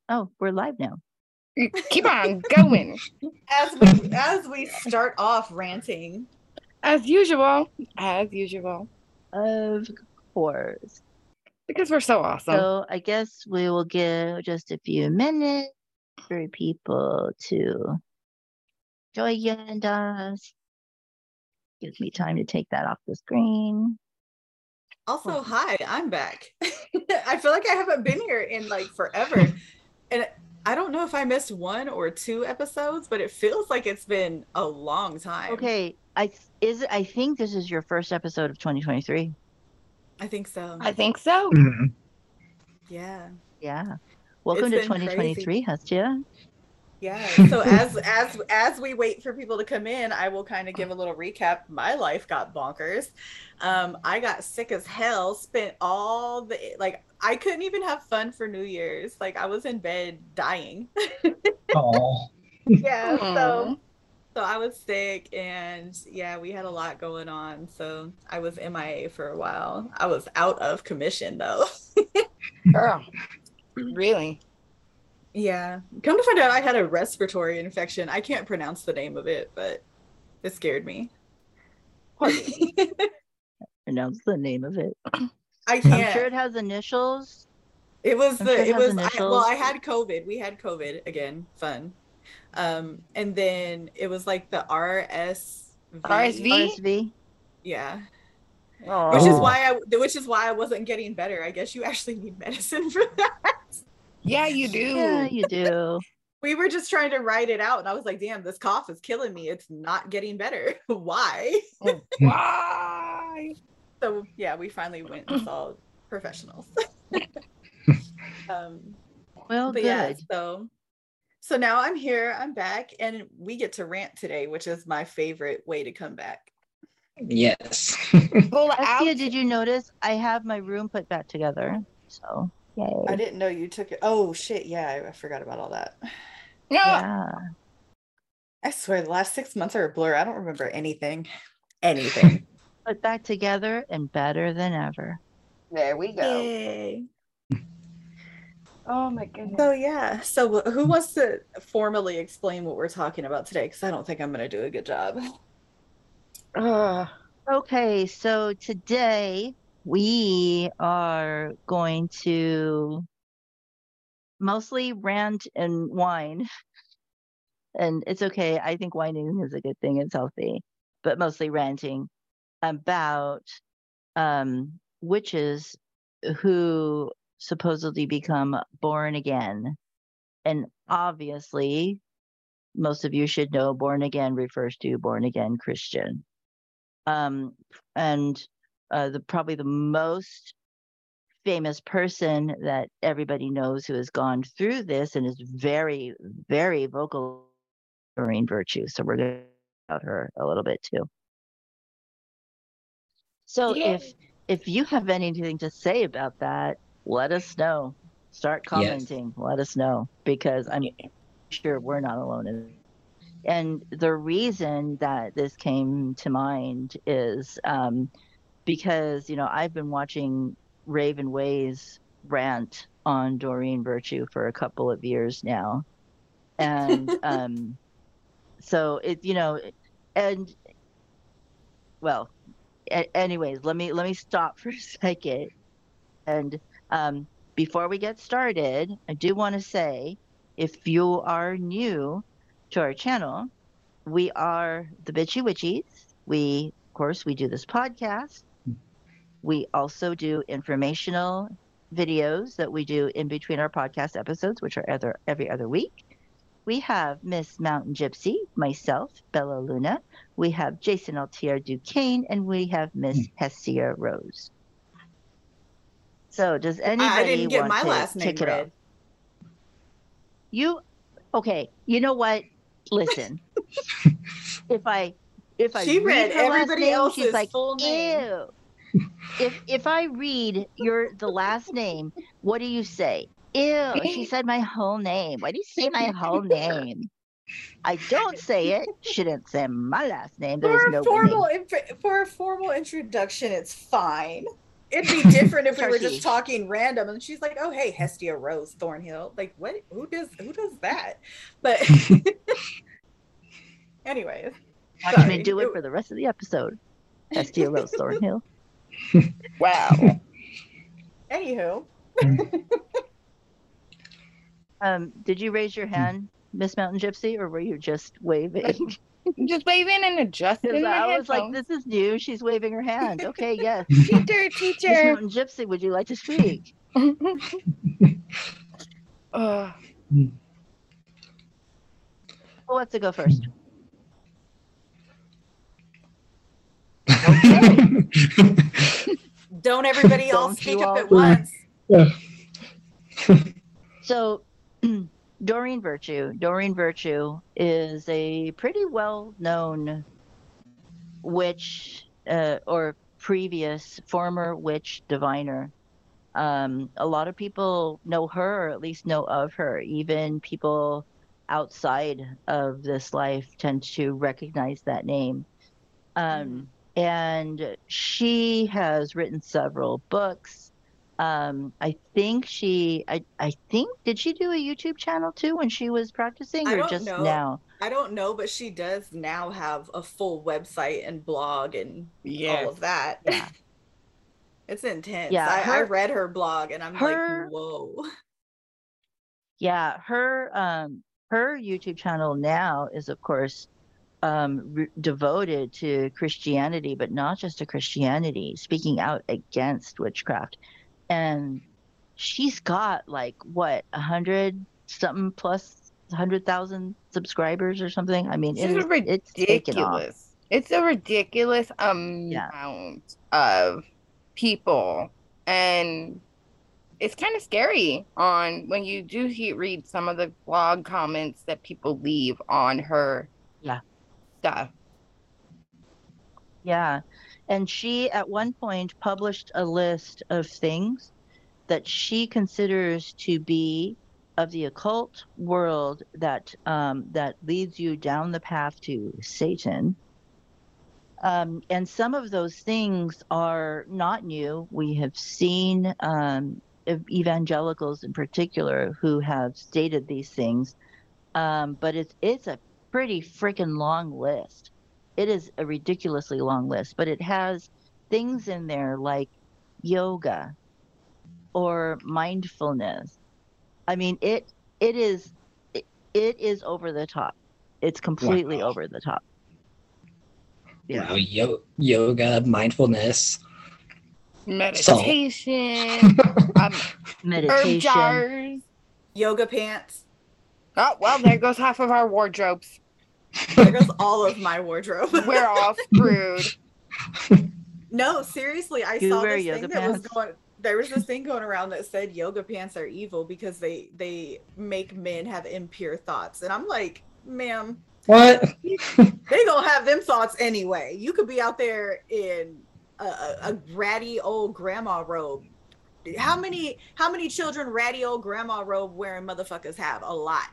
Oh, we're live now. Keep on going. As we start off ranting. As usual. As usual. Of course. Because we're so awesome. So I guess we will give just a few minutes for people to join us. Gives me time to take that off the screen. Also, hi, I'm back. I feel like I haven't been here in like forever. And I don't know if I missed 1 or 2 episodes, but it feels like it's been a long time. Okay, I think this is your first episode of 2023. I think so. I think so. Mhm. Yeah. Yeah. Welcome It's to been 2023, Hestia. Yeah. So as we wait for people to come in, I will kind of give a little recap. My life got bonkers. I got sick as hell, spent all the like I couldn't even have fun for New Year's. Like I was in bed dying. Aw. Yeah, Aw. so I was sick and yeah, we had a lot going on. So I was MIA for a while. I was out of commission though. Girl. Really? Yeah. Come to find out I had a respiratory infection. I can't pronounce the name of it, but it scared me. Announce the name of it. I I'm can't. sure it has initials. It was I'm sure it it has was initials. I had COVID. We had COVID again. Fun. And then it was like the RSV. RSV? RSV. Yeah. Oh. Which is why I wasn't getting better. I guess you actually need medicine for that. Yeah, you do. Yeah, you do. We were just trying to write it out and I was like, damn, this cough is killing me. It's not getting better. Why? Why? So yeah, we finally went and saw professionals. Well, But good. yeah, so now I'm here, I'm back, and we get to rant today, which is my favorite way to come back. Yes. Pull Hestia, out. did you notice I have my room put back together? So, yay. I didn't know you took it. Oh shit, yeah, I forgot about all that. No. Yeah. I swear the last 6 months are a blur. I don't remember anything. Anything. Put back together and better than ever. There we go. Yay. Oh my goodness. So yeah, so who wants to formally explain what we're talking about today? Because I don't think I'm going to do a good job. Okay, so today we are going to mostly rant and whine. And it's okay. I think whining is a good thing. It's healthy, but mostly ranting about witches who supposedly become born again. And obviously, most of you should know born again refers to born again Christian. And probably the most famous person that everybody knows who has gone through this and is very, very vocal, Doreen Virtue. So we're going to talk about her a little bit too. So Yeah. if you have anything to say about that, let us know. Start commenting. Let us know, because I'm sure we're not alone in it. And the reason that this came to mind is because, I've been watching Raven Ways rant on Doreen Virtue for a couple of years now. And so and well, anyways, let me stop for a second. And before we get started, I do want to say, if you are new to our channel, we are the Bitchy Witchies. Of course, we do this podcast. We also do informational videos that we do in between our podcast episodes, which are every other week. We have Miss Mountain Gypsy, myself, Bella Luna. We have Jason Altier Duquesne, and we have Miss Hestia Rose. So does anybody I didn't get want my to last name kick it read. off? Okay, you know what? Listen, if I She read read her last everybody name, else's she's like, full name. ew. If I read the last name, what do you say? Ew, she said my whole name. Why do you say my whole name? I don't say it. She didn't say my last name. There's no winning. For a formal introduction, it's fine. It'd be different if we were Turkey. just talking random, and she's like, "Oh, hey, Hestia Rose Thornhill." Like, what? Who does that? But anyways, Watch me sorry. do it for the rest of the episode. Hestia Rose Thornhill. Wow. Anywho, Did you raise your hand, Miss Mountain Gypsy, or were you just waving? Just waving and adjusting Because my I was like, headphones. this is new. She's waving her hand. Okay, yes. Teacher, Miss teacher. Mountain Gypsy, would you like to speak? Ugh. Who wants to go first? don't everybody all Don't speak you up all? at once. So, Doreen Virtue. Doreen Virtue is a pretty well-known witch, or previous former witch diviner. A lot of people know her, or at least know of her. Even people outside of this life tend to recognize that name. And she has written several books. I think did she do a YouTube channel too when she was practicing, I or don't just know. now? I don't know, but she does now have a full website and blog and all of that. Yeah. It's intense. Yeah, I read her blog and I'm her- like, whoa. Yeah, her YouTube channel now is, of course, devoted to Christianity, but not just to Christianity, speaking out against witchcraft. And she's got like what 100-something plus 100,000 subscribers or something. I mean, it's taken off. It's a ridiculous amount of people, and it's kind of scary on when you do read some of the blog comments that people leave on her stuff. Yeah. And she at one point published a list of things that she considers to be of the occult world that leads you down the path to Satan. And some of those things are not new. We have seen evangelicals in particular who have stated these things, but it's a pretty freaking long list. It is a ridiculously long list, but it has things in there like yoga or mindfulness. I mean, it is over the top. It's completely Wow. over the top. Yeah. Wow, yoga, mindfulness, Meditation, herb Meditation. jars. Yoga pants. Oh, well, there goes half of our wardrobes. There goes all of my wardrobe. We're all screwed. No, seriously, I Do you saw wear this yoga thing that was pants? going. There was this thing going around that said yoga pants are evil because they make men have impure thoughts, and I'm like, ma'am, What? they gonna have them thoughts anyway. You could be out there in a ratty old grandma robe. How many children ratty old grandma robe wearing motherfuckers have? A lot.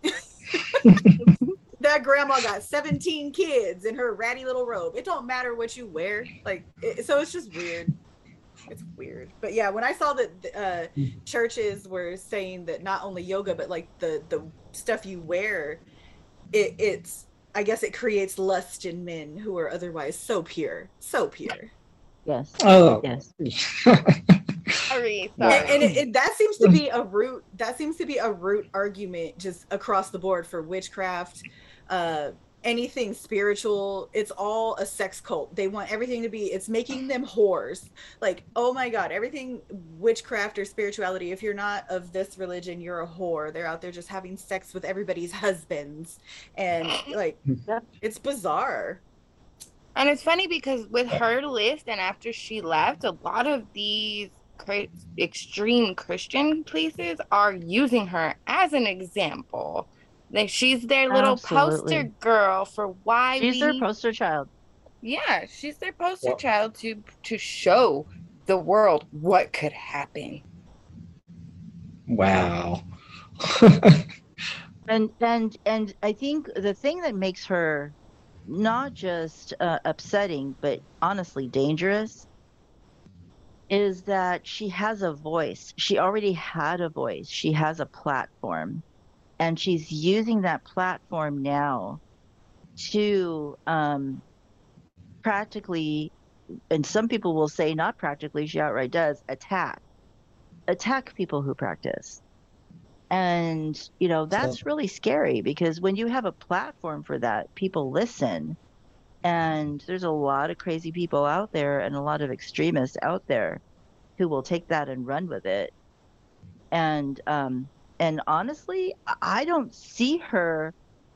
That grandma got 17 kids in her ratty little robe. It don't matter what you wear. So it's just weird. It's weird. But yeah, when I saw that churches were saying that not only yoga, but like the stuff you wear, it's I guess it creates lust in men who are otherwise so pure. So pure. Yes. Oh. Yes. Sorry. And that seems to be a root. That seems to be a root argument just across the board for witchcraft, anything spiritual. It's all a sex cult. They want everything to be. It's making them whores. Like, oh my god, everything witchcraft or spirituality. If you're not of this religion, you're a whore. They're out there just having sex with everybody's husbands, and like, it's bizarre. And it's funny because with her list and after she left, a lot of these extreme Christian places are using her as an example. Like she's their little poster girl for why she's their poster child. Yeah, she's their poster child to show the world what could happen. Wow. And I think the thing that makes her not just upsetting, but honestly dangerous, is that she has a voice. She already had a voice. She has a platform, and she's using that platform now to practically, and some people will say not practically, she outright does, attack people who practice. And, So that's really scary because when you have a platform for that, people listen. And there's a lot of crazy people out there and a lot of extremists out there who will take that and run with it. And honestly, I don't see her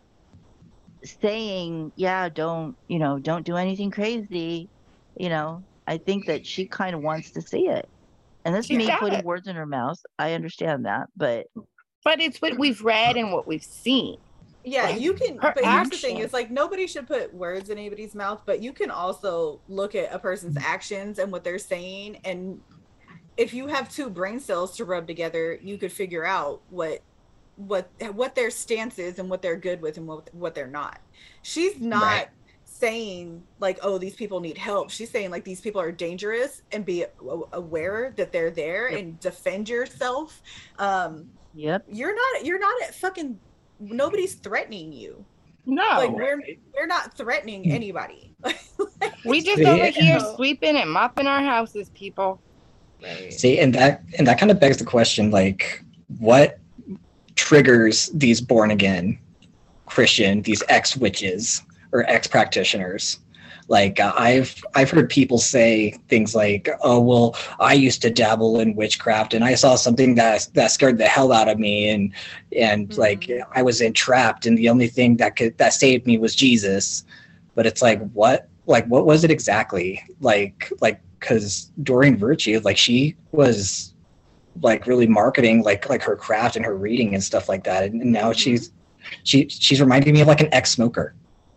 saying, yeah, don't do anything crazy. I think that she kind of wants to see it. And this is She's me got putting it. words in her mouth. I understand that, but But it's what we've read and what we've seen. Yeah, Like, you can, her but here's the thing, action. it's like nobody should put words in anybody's mouth, but you can also look at a person's actions and what they're saying. And if you have two brain cells to rub together, you could figure out what their stance is and what they're good with and what they're not. She's not right. saying like, oh, these people need help. She's saying like these people are dangerous and be aware that they're there yep, and defend yourself. yep. You're not at fucking, nobody's threatening you. Like No. we're not threatening anybody. We just over See, here So, sweeping and mopping our houses, people. right. see, and that kind of begs the question, like, what triggers these born again Christian, these ex witches or ex practitioners? Like I've heard people say things like, "Oh well, I used to dabble in witchcraft, and I saw something that scared the hell out of me, and like I was entrapped, and the only thing that saved me was Jesus." But it's like, what? Like, what was it exactly? Because Doreen Virtue, like, she was like really marketing like her craft and her reading and stuff like that, and now she's reminding me of like an ex-smoker.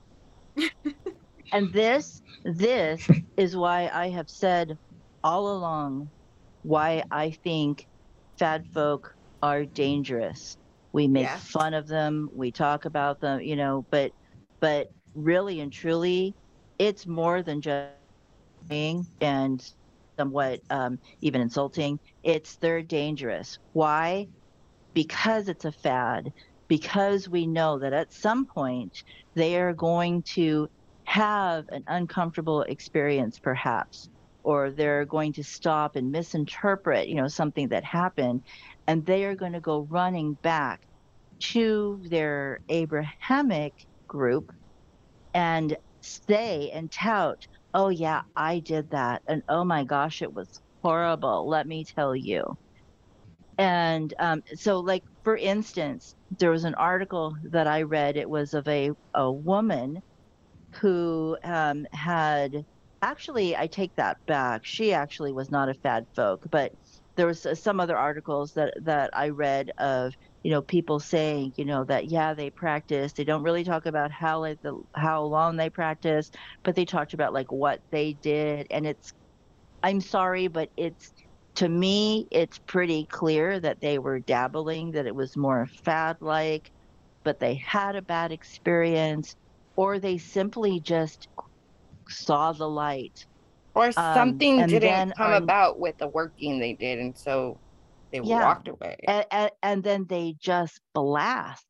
And this is why I have said all along why I think fad folk are dangerous. We make Yeah. fun of them, we talk about them, but really and truly, it's more than just being and somewhat even insulting. They're dangerous. Why? Because it's a fad, because we know that at some point they are going to have an uncomfortable experience, perhaps, or they're going to stop and misinterpret, something that happened, and they are going to go running back to their Abrahamic group and say and tout, oh, yeah, I did that. And oh my gosh, it was horrible. Let me tell you. And so, like, for instance, there was an article that I read. It was of a woman who had actually, I take that back. She actually was not a fad folk, but there was some other articles that I read of, people saying, that, yeah, they practice. They don't really talk about how long they practice, but they talked about like what they did. And I'm sorry, but to me, it's pretty clear that they were dabbling, that it was more fad like, but they had a bad experience, or they simply just saw the light. Or something And didn't then come about with the working they did, and so they walked away. And then they just blast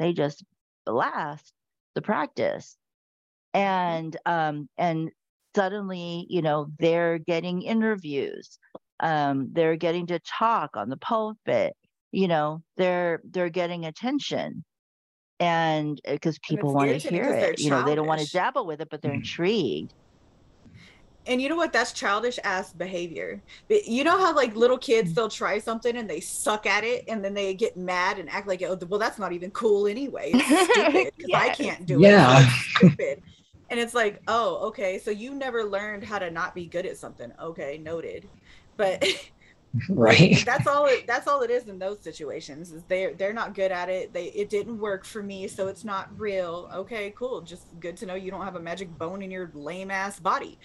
the practice. And suddenly, they're getting interviews. They're getting to talk on the pulpit. They're getting attention, and because And people it's want to irritating hear because they're it, they don't want to childish. dabble with it, but they're intrigued. And you know what? That's childish ass behavior. But you know how like little kids, they'll try something and they suck at it and then they get mad and act like, oh, well, that's not even cool anyway. It's stupid because I Yes. can't do it. So Yeah. it's stupid. And it's like, oh, okay. So you never learned how to not be good at something. Okay, noted. But Right. like that's all it is in those situations, is they're not good at it. It didn't work for me, so it's not real. Okay, cool. Just good to know you don't have a magic bone in your lame ass body.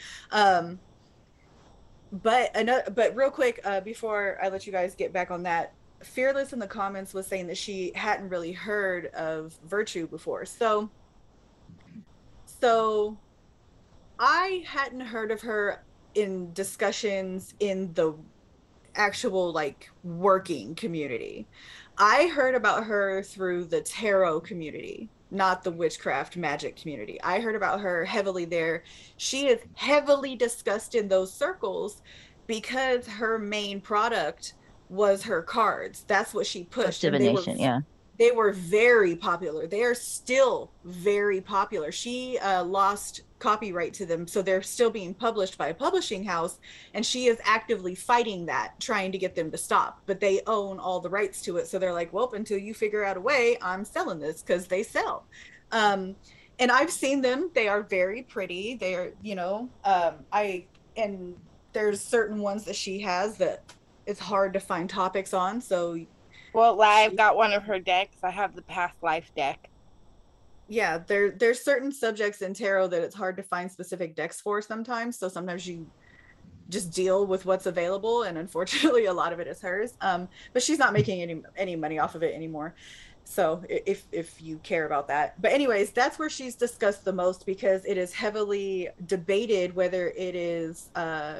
But real quick, before I let you guys get back on that, Fearless in the comments was saying that she hadn't really heard of Virtue before. So I hadn't heard of her in discussions in the actual like working community. I heard about her through the tarot community, not the witchcraft magic community. I heard about her heavily there. She is heavily discussed in those circles because her main product was her cards. That's what she pushed. Divination, yeah. They were very popular. They are still very popular. She lost copyright to them, so they're still being published by a publishing house, and she is actively fighting that, trying to get them to stop. But they own all the rights to it, so they're like, well, until you figure out a way, I'm selling this, because they sell. And I've seen them. They are very pretty. They are, you know, and there's certain ones that she has that it's hard to find topics on, so... Well, I've got one of her decks. I have the Past Life deck. Yeah, there's certain subjects in tarot that it's hard to find specific decks for sometimes. So sometimes you just deal with what's available, and unfortunately, a lot of it is hers. But she's not making any money off of it anymore. So if you care about that. But anyways, that's where she's discussed the most, because it is heavily debated whether it is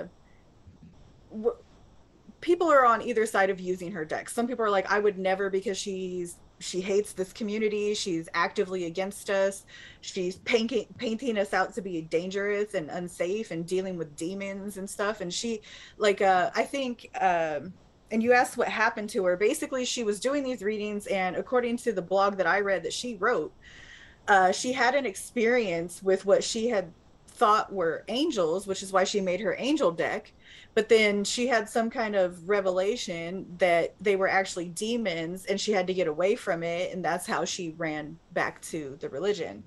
people are on either side of using her deck. Some people are like, I would never, because she hates this community. She's actively against us. She's painting us out to be dangerous and unsafe and dealing with demons and stuff. And she, like, I think, and you asked what happened to her. Basically, she was doing these readings, and according to the blog that I read that she wrote, she had an experience with what she had thought were angels, which is why she made her angel deck. But then she had some kind of revelation that they were actually demons, and she had to get away from it, and that's how she ran back to the religion.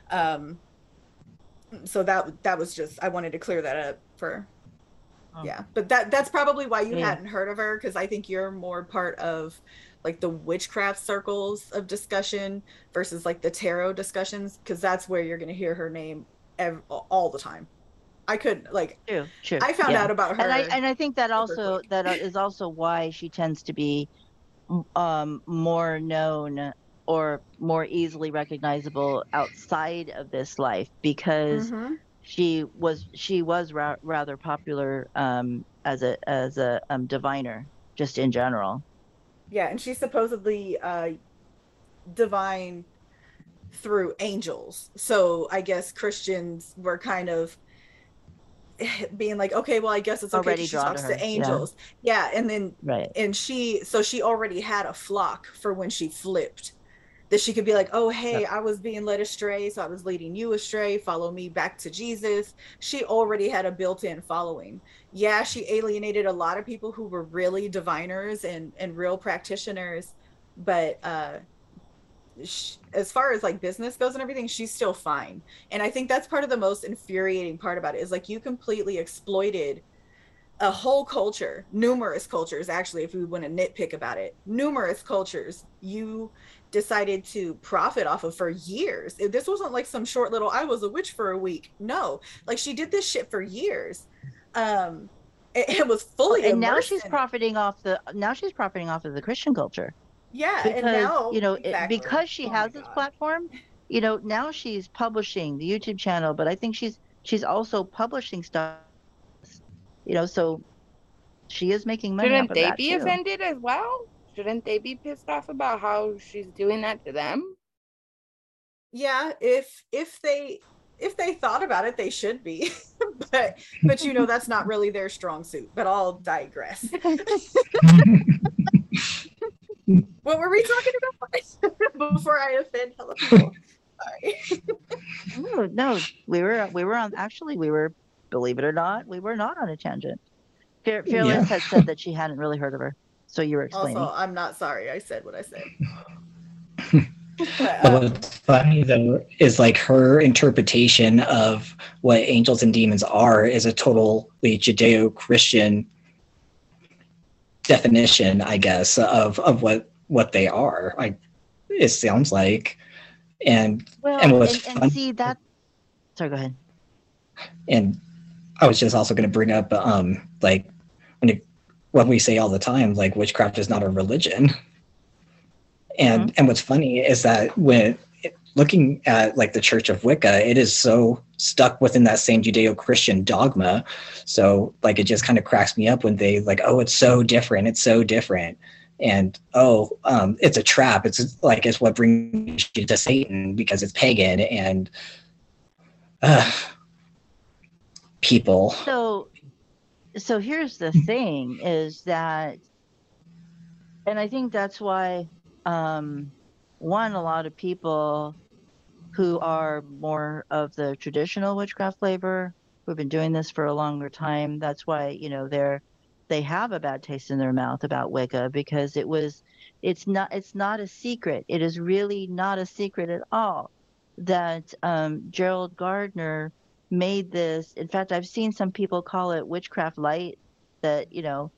So that was just, I wanted to clear that up for yeah. But that's probably why you hadn't heard of her, because I think you're more part of like the witchcraft circles of discussion versus like the tarot discussions, because that's where you're going to hear her name all the time. I couldn't like. True. I found out about her, and I think that also is also why she tends to be more known or more easily recognizable outside of this life, because she was rather popular as a diviner, just in general. Yeah, and she's supposedly divine through angels. So I guess Christians were kind of being like, okay, well, I guess it's okay, she talks to angels. Yeah, and then and she already had a flock for when she flipped, that she could be like, oh, hey, I was being led astray, so I was leading you astray, follow me back to Jesus. She already had a built-in following. Yeah, she alienated a lot of people who were really diviners and real practitioners, but as far as like business goes and everything, she's still fine. And I think that's part of the most infuriating part about it, is like you completely exploited a whole culture, numerous cultures, actually, if we want to nitpick about it, numerous cultures you decided to profit off of for years. This wasn't like some short little, I was a witch for a week. No, like she did this shit for years. It was fully and now she's profiting off of the Christian culture. Yeah, because, and now, you know, because she has this platform, you know, now she's publishing the YouTube channel, but I think she's also publishing stuff, you know, so she is making money. Shouldn't they be offended as well? Shouldn't they be pissed off about how she's doing that to them? Yeah, if they thought about it, they should be. but you know, that's not really their strong suit. But I'll digress. What were we talking about before I offend hella people? Sorry. No, we were on. Actually, believe it or not, we were not on a tangent. Fearless had said that she hadn't really heard of her, so you were explaining. Also, I'm not sorry. I said what I said. But what's funny though is like her interpretation of what angels and demons are is a totally Judeo-Christian definition, I guess, of what they are. It sounds like, and see that. Sorry, go ahead. And I was just also going to bring up, like when we say all the time, like witchcraft is not a religion. And what's funny is that when looking at like the Church of Wicca, it is so stuck within that same Judeo-Christian dogma. So like it just kind of cracks me up when they like, oh, it's so different, and it's a trap. It's what brings you to Satan because it's pagan and people. So here's the thing is that, and I think that's why one, a lot of people who are more of the traditional witchcraft flavor, who've been doing this for a longer time, that's why, you know, they have a bad taste in their mouth about Wicca, because it's not a secret. It is really not a secret at all that Gerald Gardner made this. In fact, I've seen some people call it witchcraft light, that, you know,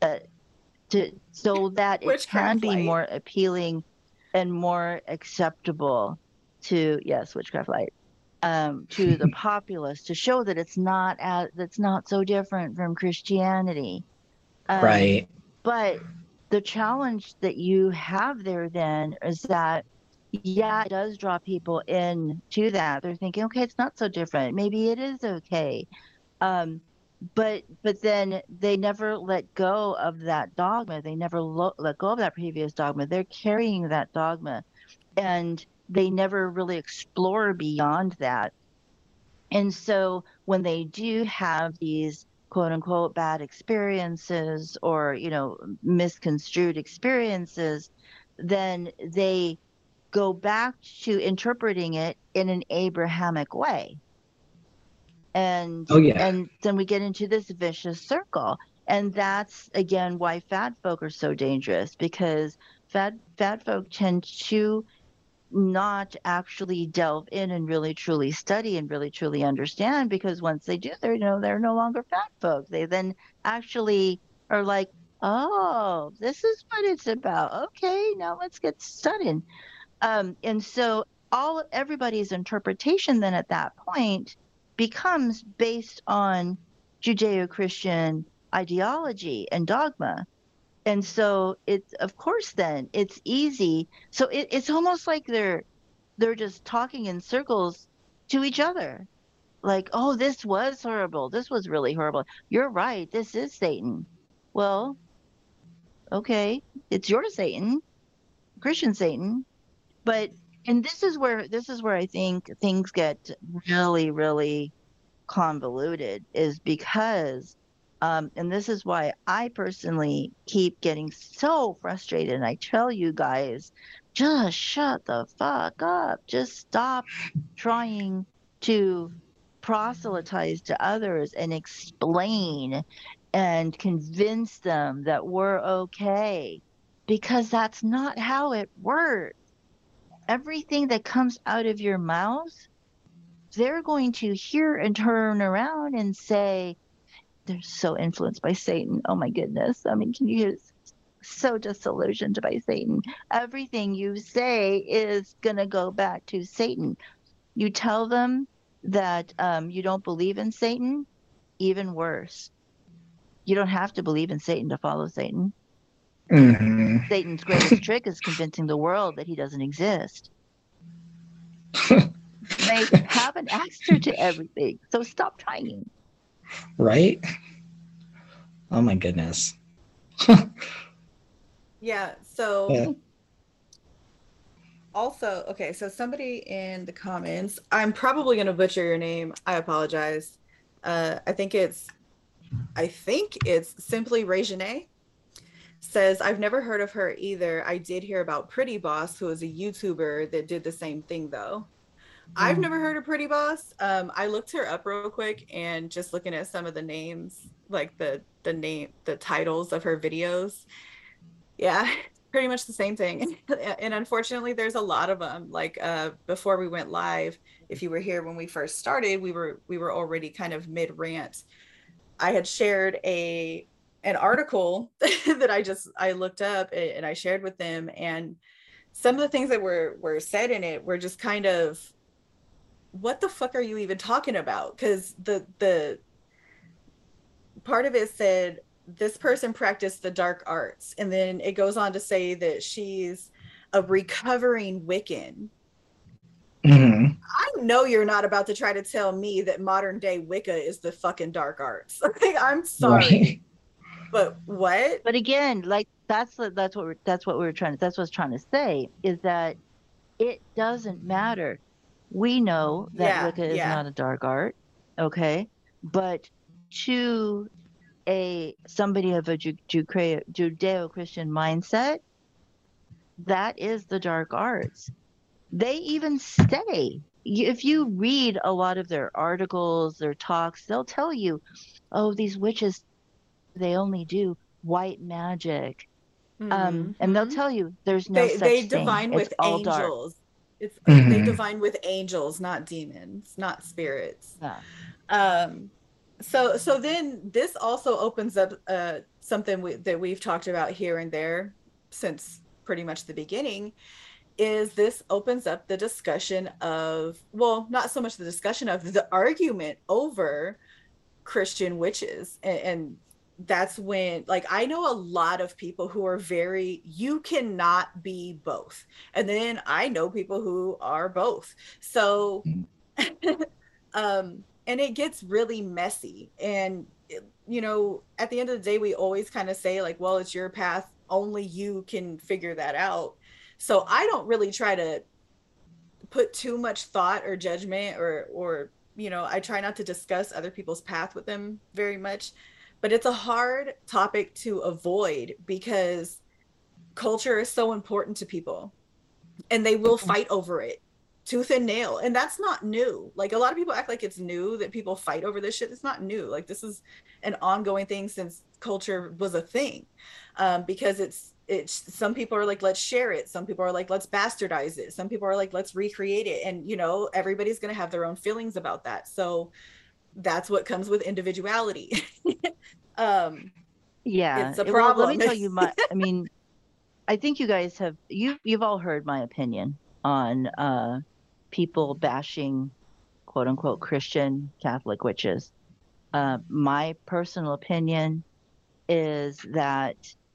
so that it can be more appealing and more acceptable to, yes, witchcraft light, to the populace, to show that that's not so different from Christianity. Right. But the challenge that you have there then is that, yeah, it does draw people into that. They're thinking, okay, it's not so different. Maybe it is okay. But then they never let go of that dogma. They never let go of that previous dogma. They're carrying that dogma, and they never really explore beyond that. And so when they do have these quote unquote bad experiences, or, you know, misconstrued experiences, then they go back to interpreting it in an Abrahamic way. And and then we get into this vicious circle. And that's again why fat folk are so dangerous, because fat folk tend to not actually delve in and really truly study and really truly understand, because once they do, they're no longer fat folk. They then actually are like, oh, this is what it's about. Okay, now let's get studying. And so everybody's interpretation then at that point becomes based on Judeo-Christian ideology and dogma. And so it's, of course, then it's easy. So it's almost like they're just talking in circles to each other. Like, oh, this was horrible. This was really horrible. You're right. This is Satan. Well, okay, it's your Satan, Christian Satan. And this is where I think things get really, really convoluted, is because, and this is why I personally keep getting so frustrated. And I tell you guys, just shut the fuck up. Just stop trying to proselytize to others and explain and convince them that we're okay, because that's not how it works. Everything that comes out of your mouth, they're going to hear and turn around and say, they're so influenced by Satan. Oh my goodness. I mean, can you hear, so disillusioned by Satan? Everything you say is going to go back to Satan. You tell them that you don't believe in Satan, even worse. You don't have to believe in Satan to follow Satan. Mm-hmm. Satan's greatest trick is convincing the world that he doesn't exist. They have an answer to everything, so stop trying. Right? Oh my goodness. Yeah. So also, okay, so somebody in the comments, I'm probably going to butcher your name. I apologize. I think it's simply Regine. Says, I've never heard of her either. I did hear about Pretty Boss, who is a YouTuber that did the same thing though. I've never heard of Pretty Boss. I looked her up real quick, and just looking at some of the names, like the titles of her videos. Yeah, pretty much the same thing. And unfortunately, there's a lot of them. Like before we went live, if you were here when we first started, we were already kind of mid rant. I had shared an article that I looked up and I shared with them, and some of the things that were said in it were just kind of, what the fuck are you even talking about? Because the part of it said this person practiced the dark arts, and then it goes on to say that she's a recovering Wiccan. Mm-hmm. I know you're not about to try to tell me that modern day Wicca is the fucking dark arts. Like, I'm sorry, Right. but what? But again, like that's what we were trying to that's what I was trying to say is that it doesn't matter. We know that Yeah, Wicca is yeah. not a dark art, okay? But to a somebody of a Judeo-Christian mindset, that is the dark arts. They even say, if you read a lot of their articles, their talks, they'll tell you, oh, these witches, they only do white magic. And they'll Mm-hmm. tell you there's no They such thing. divine It's with all dark. angels. It's they Mm-hmm. divine with angels, not demons, not spirits. Yeah. Um, so then this also opens up something that we've talked about here and there since pretty much the beginning, is this opens up the discussion of, well, not so much the discussion of the argument over Christian witches. And that's when, like, I know a lot of people who are very, you cannot be both. And then I know people who are both. So, and it gets really messy. And, you know, at the end of the day, we always kind of say, like, well, it's your path. Only you can figure that out. So I don't really try to put too much thought or judgment or you know, I try not to discuss other people's path with them very much, but it's a hard topic to avoid because culture is so important to people and they will fight over it tooth and nail. And that's not new. Like, a lot of people act like it's new that people fight over this shit. It's not new. Like, this is an ongoing thing since culture was a thing. Because it's some people are like, let's share it. Some people are like, let's bastardize it. Some people are like, let's recreate it. And, you know, everybody's going to have their own feelings about that. So that's what comes with individuality. Yeah. It's a Well, let me problem. tell you I mean, I think you guys have you've all heard my opinion on people bashing quote unquote Christian Catholic witches. My personal opinion is that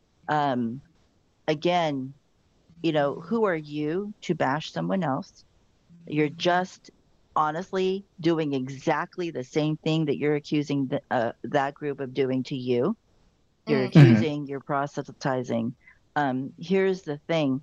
again, you know, who are you to bash someone else? You're just honestly doing exactly the same thing that you're accusing that group of doing to you. You're accusing, you're proselytizing. Here's the thing.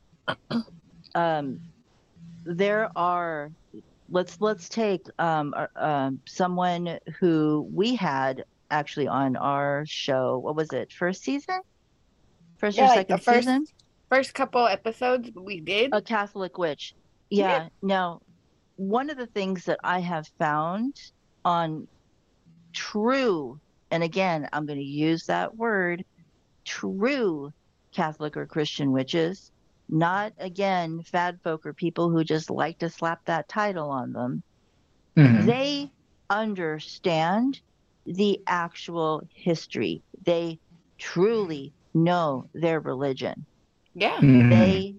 There are, let's take someone who we had actually on our show. What was it? First season? First Yeah, or like the second season? first couple episodes we did. A Catholic witch. Yeah. Now, one of the things that I have found on true, and again, I'm going to use that word, true Catholic or Christian witches, not again, fad folk or people who just like to slap that title on them. Mm-hmm. They understand the actual history. They truly know their religion. Yeah. Mm-hmm.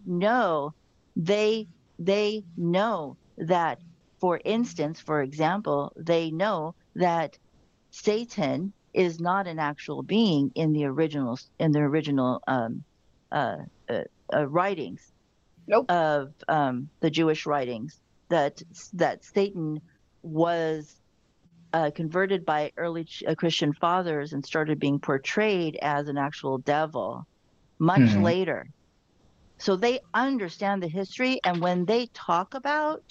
They know that, for instance, for example, they know that Satan is not an actual being in the original writings of the Jewish writings, that Satan was converted by early Christian fathers and started being portrayed as an actual devil much later. So they understand the history, and when they talk about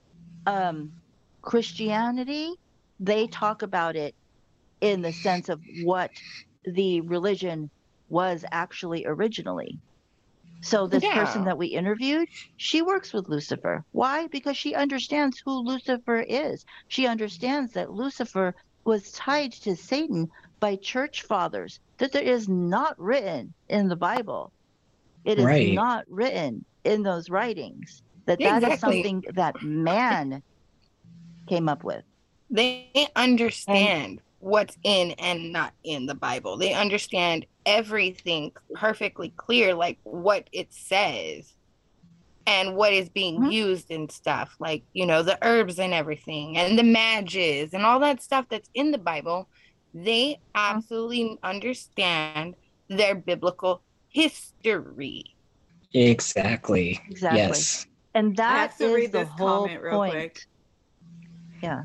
Christianity, they talk about it in the sense of what the religion was actually originally. So this person that we interviewed, she works with Lucifer. Why? Because she understands who Lucifer is. She understands that Lucifer was tied to Satan by church fathers, that there is not written in the Bible. It is not written in those writings, that is something that man came up with. They understand what's in and not in the Bible. They understand everything perfectly clear, like what it says and what is being used and stuff, like, you know, the herbs and everything and the mages and all that stuff that's in the Bible. They absolutely understand their biblical history. Exactly. Yes. And I have that to is read the this whole comment real point. quick. Yeah.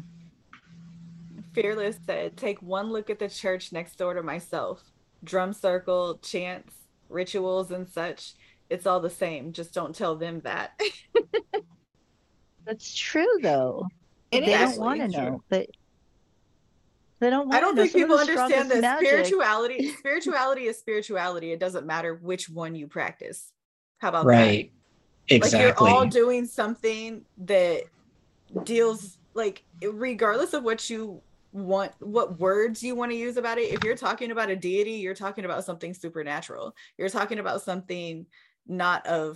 Fearless said, "Take one look at the church next door to myself. Drum circle, chants, rituals, and such. It's all the same. Just don't tell them that." That's true though. It They is don't want to Exactly. true. know. They don't I want to don't know. think Some of people the understand strongest that magic. spirituality is spirituality. It doesn't matter which one you practice. How about that? Right. Like you're all Exactly. doing something that deals, like, regardless of what you want, what words you want to use about it. If you're talking about a deity, you're talking about something supernatural. You're talking about something not of,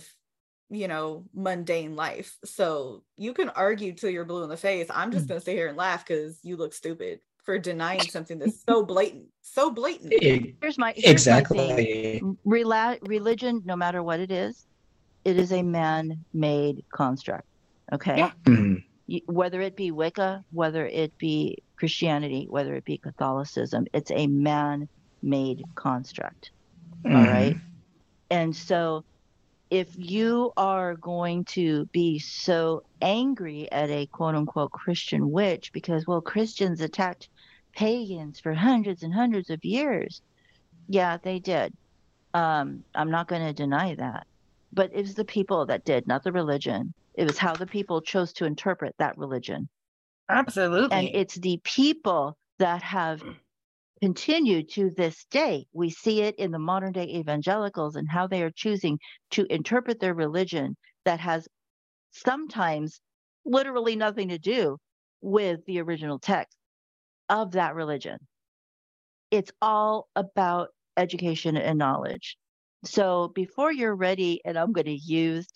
mundane life. So you can argue till you're blue in the face. I'm just gonna sit here and laugh because you look stupid for denying something that's so blatant. Here's my thing. Exactly. Religion, no matter what it is a man-made construct. Okay. Yeah. Mhm. Whether it be Wicca, whether it be Christianity, whether it be Catholicism, it's a man-made construct. All right. Mhm. And so if you are going to be so angry at a quote unquote Christian witch because, well, Christians attacked pagans for hundreds and hundreds of years. Yeah, they did. I'm not going to deny that. But it was the people that did, not the religion. It was how the people chose to interpret that religion. Absolutely. And it's the people that have continued to this day. We see it in the modern day evangelicals and how they are choosing to interpret their religion that has sometimes literally nothing to do with the original text of that religion. It's all about education and knowledge. So before you're ready, and I'm going to use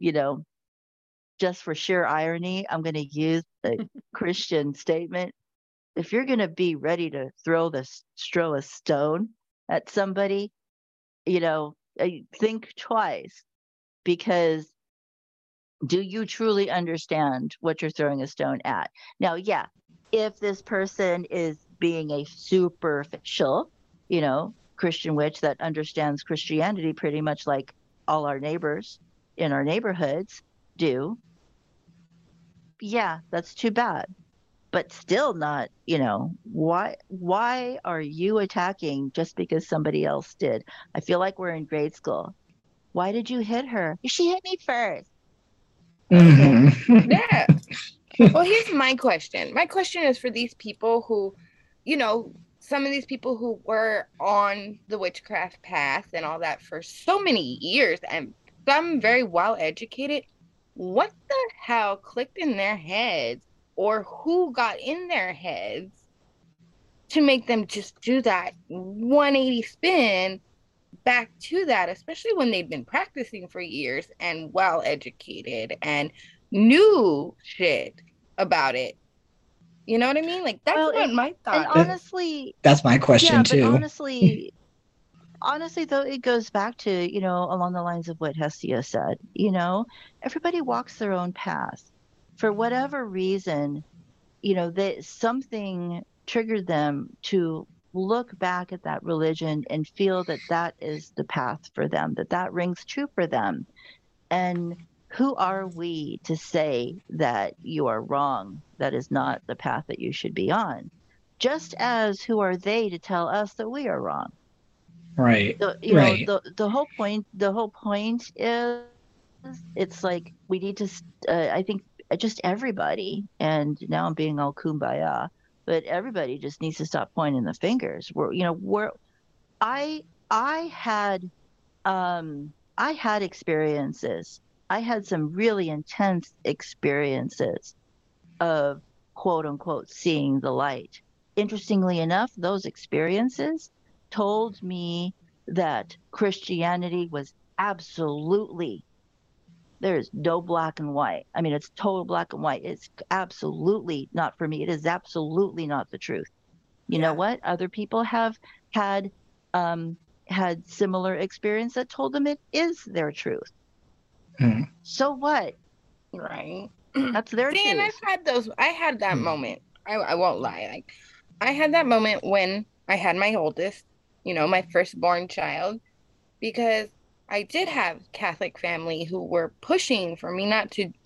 just for sheer irony, I'm going to use a Christian statement. If you're going to be ready to throw a stone at somebody, think twice, because do you truly understand what you're throwing a stone at? Now, yeah, if this person is being a superficial, Christian witch that understands Christianity pretty much like all our neighbors in our neighborhoods do, yeah, that's too bad. But still not, why are you attacking just because somebody else did? I feel like we're in grade school. Why did you hit her? She hit me first. Okay. Mhm. Yeah. Well, here's my question. My question is for these people who, some of these people who were on the witchcraft path and all that for so many years, and some very well educated. What the hell clicked in their heads, or who got in their heads to make them just do that 180 spin back to that, especially when they've been practicing for years and well educated and knew shit about it. You know what I mean? Like that's Well, what my and thought is. honestly, That's my question yeah, but too. honestly though, it goes back to, along the lines of what Hestia said, everybody walks their own path. For whatever reason, that something triggered them to look back at that religion and feel that that is the path for them, that rings true for them. And who are we to say that you are wrong? That is not the path that you should be on. Just as who are they to tell us that we are wrong? Right. The the whole point is, it's like we need to I think just everybody, and now I'm being all kumbaya, but everybody just needs to stop pointing the fingers. Where I I had I had experiences. I had some really intense experiences of quote unquote seeing the light. Interestingly enough, those experiences told me that Christianity was absolutely, there's no black and white. I mean, it's total black and white. It's absolutely not for me. It is absolutely not the truth. You know what? Other people have had had similar experience that told them it is their truth. Mhm. So what? Right. That's their See, and truth. I had that moment. I won't lie. Like I had that moment when I had my oldest, my firstborn child, because I did have Catholic family who were pushing for me not to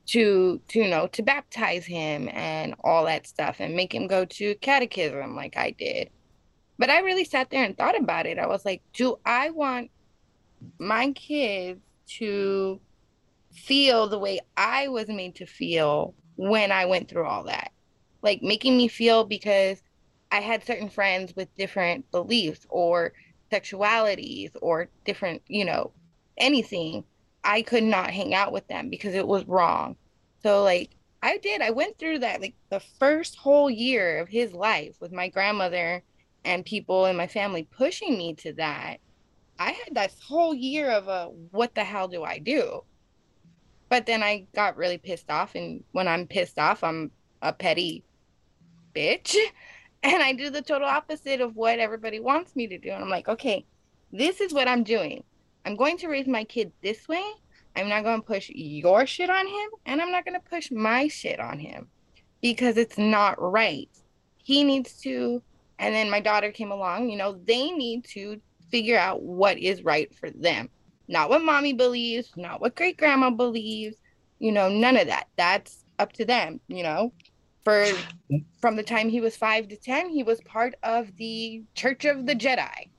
to baptize him and all that stuff and make him go to catechism like I did. But I really sat there and thought about it. I was like, do I want my kids to feel the way I was made to feel when I went through all that? Like making me feel because I had certain friends with different beliefs or sexualities or different, anything. I could not hang out with them because it was wrong. So like I went through that like the first whole year of his life with my grandmother and people in my family pushing me to that. I had that whole year of what the hell do I do? But then I got really pissed off, and when I'm pissed off, I'm a petty bitch. And I do the total opposite of what everybody wants me to do. And I'm like, okay, this is what I'm doing. I'm going to raise my kid this way. I'm not going to push your shit on him, and I'm not going to push my shit on him because it's not right. He needs to, and then my daughter came along, they need to figure out what is right for them. Not what mommy believes, not what great grandma believes, none of that. That's up to them, From the time he was 5 to 10, he was part of the Church of the Jedi.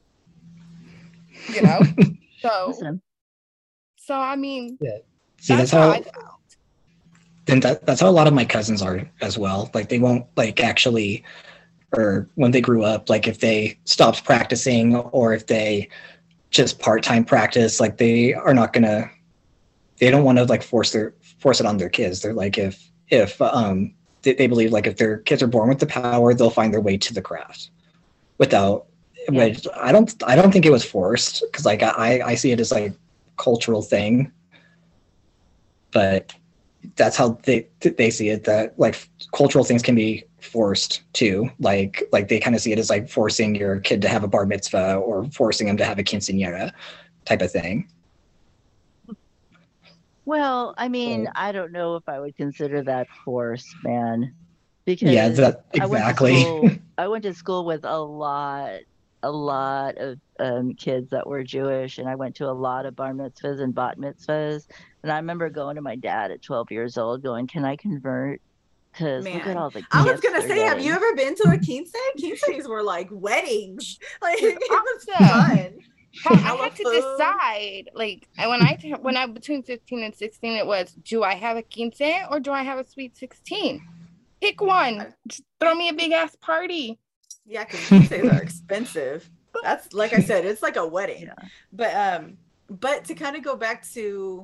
So I mean, yeah. See, that's how I felt. Then that's how a lot of my cousins are as well. Like they won't like actually, or when they grew up, like if they stopped practicing or if they just part-time practice, like they are not gonna, they don't want to like force it on their kids. They're like if they believe like if their kids are born with the power, they'll find their way to the craft without. Yeah. Which I don't think it was forced because like I see it as like cultural thing, but that's how they see it, that like cultural things can be forced too, like they kind of see it as like forcing your kid to have a bar mitzvah or forcing them to have a quinceañera type of thing. Well, I mean, I don't know if I would consider that force, man, because yeah, that exactly. I went to school with a lot of kids that were Jewish, and I went to a lot of bar mitzvahs and bat mitzvahs. And I remember going to my dad at 12 years old going, can I convert? Because look at all the gifts. I was going to say, have you ever been to a quince? Quinces were like weddings. Like, it was fun. I had to decide, like, when I between 15 and 16, it was, do I have a quince or do I have a sweet 16? Pick one. Just throw me a big ass party. Yeah, because quinces are expensive. That's, like I said, it's like a wedding. Yeah. But to kind of go back to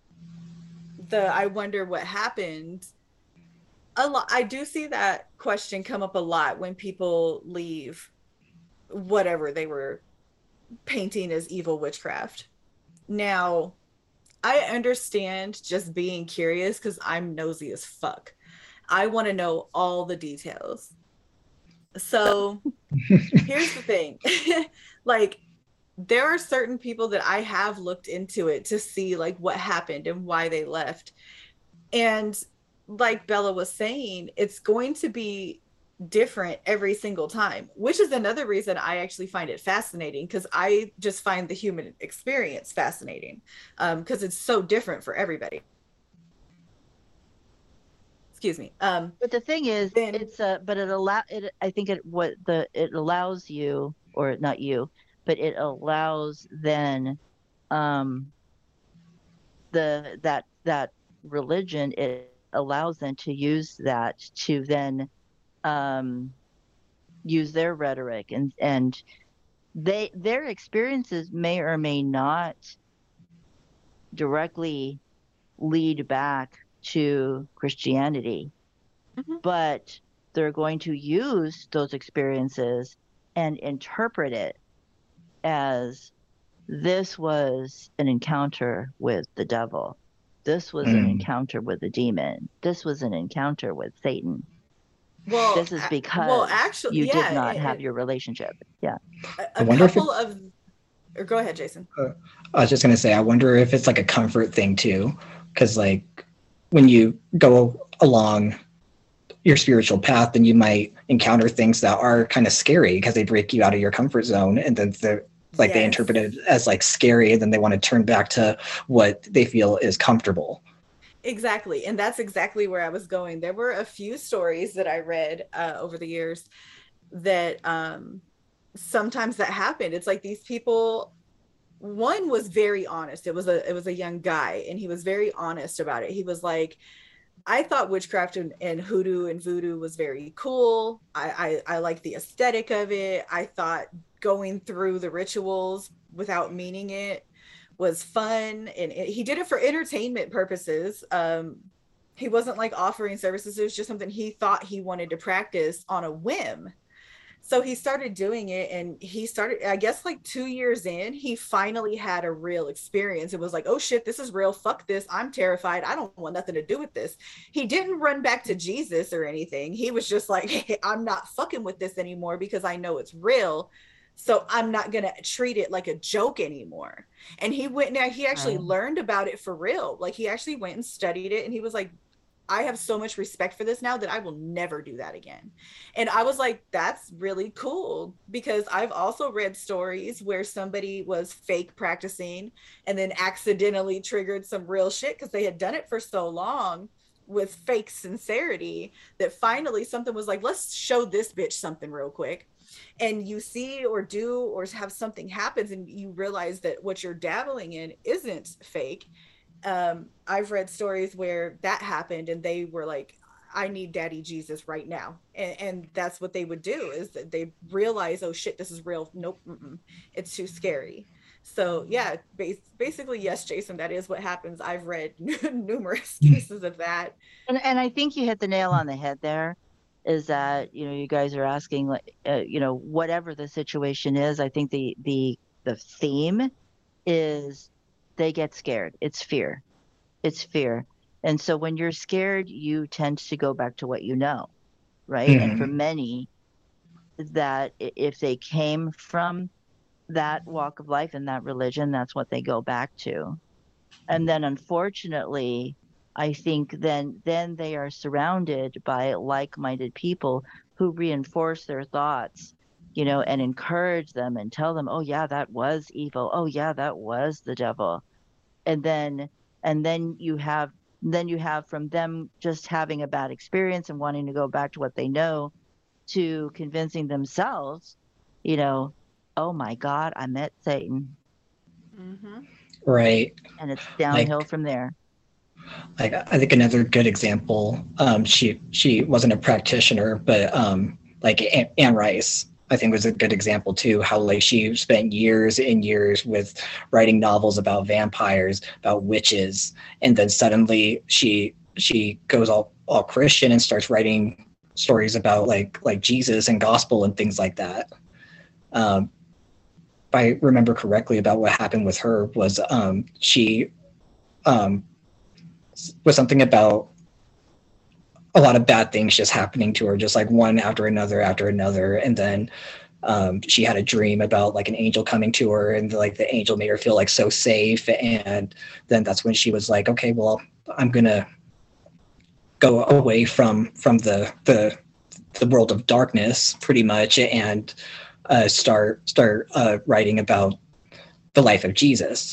I wonder what happened, I do see that question come up a lot when people leave whatever they were painting as evil witchcraft. Now, I understand just being curious because I'm nosy as fuck. I want to know all the details. So here's the thing. Like, there are certain people that I have looked into it to see like what happened and why they left. And like Bella was saying, it's going to be different every single time, which is another reason I actually find it fascinating, because I just find the human experience fascinating, because it's so different for everybody. Excuse me. But the thing is, it allows you, or not you, but it allows then that religion, it allows them to use that to then use their rhetoric, and their experiences may or may not directly lead back to Christianity, but they're going to use those experiences and interpret it as, this was an encounter with the devil. This was an encounter with a demon. This was an encounter with Satan. Well, this is because you did not have your relationship. Yeah. Go ahead, Jason. I was just going to say, I wonder if it's like a comfort thing too. Because like when you go along your spiritual path, then you might encounter things that are kind of scary because they break you out of your comfort zone. And then they interpret it as like scary, and then they want to turn back to what they feel is comfortable. Exactly. And that's exactly where I was going. There were a few stories that I read over the years that sometimes that happened. It's like these people, one was very honest. It was a young guy, and he was very honest about it. He was like, I thought witchcraft and hoodoo and voodoo was very cool. I like the aesthetic of it. I thought going through the rituals without meaning it was fun, and he did it for entertainment purposes. He wasn't like offering services. It was just something he thought he wanted to practice on a whim. So he started doing it, and he started, I guess, like 2 years in, he finally had a real experience. It was like, oh shit, this is real. Fuck this. I'm terrified. I don't want nothing to do with this. He didn't run back to Jesus or anything. He was just like, hey, I'm not fucking with this anymore because I know it's real. So I'm not going to treat it like a joke anymore. And he went now, he actually learned about it for real. Like he actually went and studied it, and he was like, I have so much respect for this now that I will never do that again. And I was like, that's really cool, because I've also read stories where somebody was fake practicing and then accidentally triggered some real shit because they had done it for so long with fake sincerity that finally something was like, let's show this bitch something real quick. And you see or do or have something happens, and you realize that what you're dabbling in isn't fake. I've read stories where that happened, and they were like, I need daddy Jesus right now. And that's what they would do, is that they realize, oh shit, this is real. Nope. It's too scary. So yeah, basically, yes, Jason, that is what happens. I've read numerous cases of that. And I think you hit the nail on the head there, is that, you guys are asking, like, whatever the situation is, I think the theme is they get scared. It's fear. It's fear. And so when you're scared, you tend to go back to what you know, right? And for many, that if they came from that walk of life and that religion, that's what they go back to. And then unfortunately, I think then they are surrounded by like-minded people who reinforce their thoughts, and encourage them and tell them, oh yeah, that was evil. Oh yeah, that was the devil. And then you have from them just having a bad experience and wanting to go back to what they know, to convincing themselves, oh my God, I met Satan. Right. And it's downhill from there. Like, I think another good example, she wasn't a practitioner, but like Anne Rice, I think, was a good example too, how like she spent years and years with writing novels about vampires, about witches, and then suddenly she goes all Christian and starts writing stories about like Jesus and gospel and things like that. If I remember correctly about what happened with her, was she was something about a lot of bad things just happening to her, just like one after another, and then she had a dream about like an angel coming to her, and like the angel made her feel like so safe, and then that's when she was like, okay, well, I'm gonna go away from the world of darkness, pretty much, and start writing about the life of Jesus.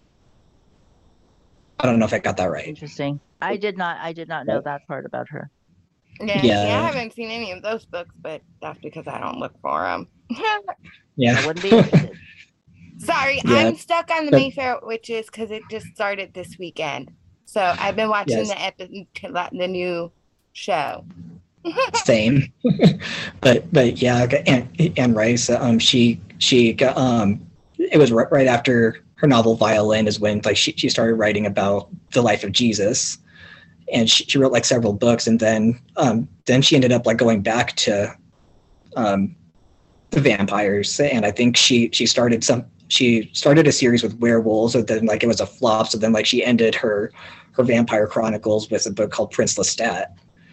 I don't know if I got that right. Interesting. I did not know that part about her. Yeah, I haven't seen any of those books, but that's because I don't look for them. Yeah, I wouldn't be interested. Sorry, yeah. I'm stuck on the Mayfair Witches because it just started this weekend. So I've been watching the new show. Same. but yeah, Anne Rice, she it was right after her novel Violin is when like she started writing about the life of Jesus, and she wrote like several books, and then she ended up like going back to the vampires, and I think she started a series with werewolves, and then like it was a flop, so then like she ended her vampire chronicles with a book called Prince Lestat.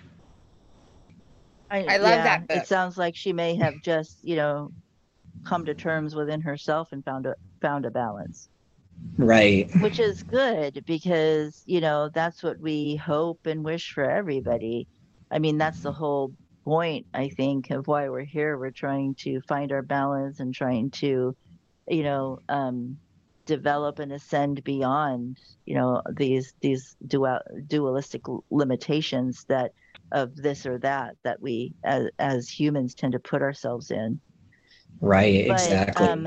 I love that book. It sounds like she may have just come to terms within herself and found a balance. Right. Which is good, because, that's what we hope and wish for everybody. I mean, that's the whole point, I think, of why we're here. We're trying to find our balance and trying to, develop and ascend beyond, these dualistic limitations that of this or that we as humans tend to put ourselves in. Right, But, exactly.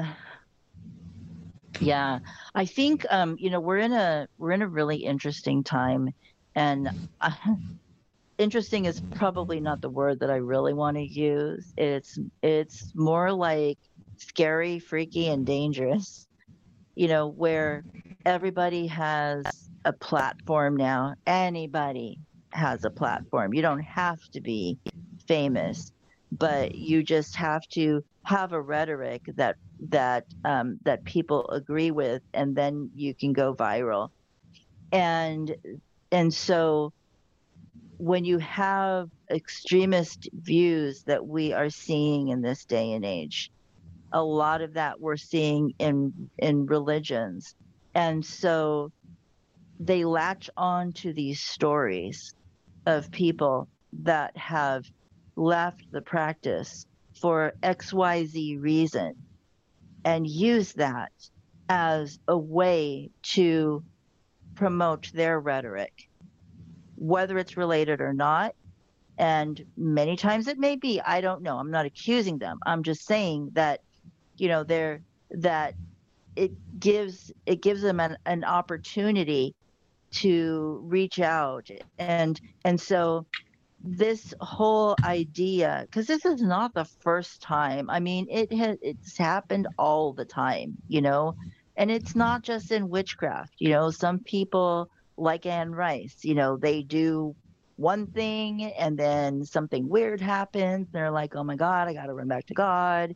yeah, I think we're in a really interesting time, and interesting is probably not the word that I really want to use. It's more like scary, freaky, and dangerous. Where everybody has a platform now. Anybody has a platform. You don't have to be famous, but you just have to have a rhetoric that people agree with, and then you can go viral. And so when you have extremist views that we are seeing in this day and age, a lot of that we're seeing in religions. And so they latch on to these stories of people that have left the practice for XYZ reason and use that as a way to promote their rhetoric, whether it's related or not. And many times it may be, I don't know. I'm not accusing them. I'm just saying that, that it gives them an opportunity to reach out. And so this whole idea, because this is not the first time. I mean, it's happened all the time, and it's not just in witchcraft. Some people like Anne Rice, they do one thing and then something weird happens. They're like, oh my God, I got to run back to God.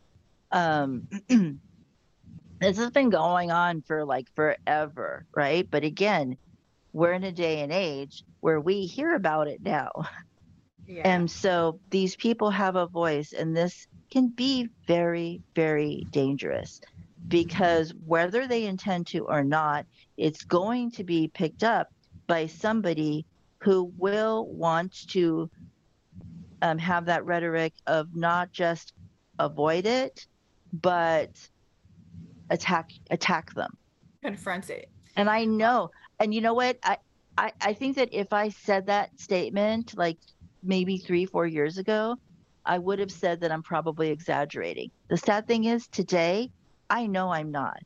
This has been going on for like forever, right? But again, we're in a day and age where we hear about it now. Yeah. And so these people have a voice, and this can be very, very dangerous, because whether they intend to or not, it's going to be picked up by somebody who will want to have that rhetoric of not just avoid it, but attack them, confront it. And I know, and you know what, I think that if I said that statement like maybe 3-4 years ago, I would have said that I'm probably exaggerating. The sad thing is, today I know I'm not.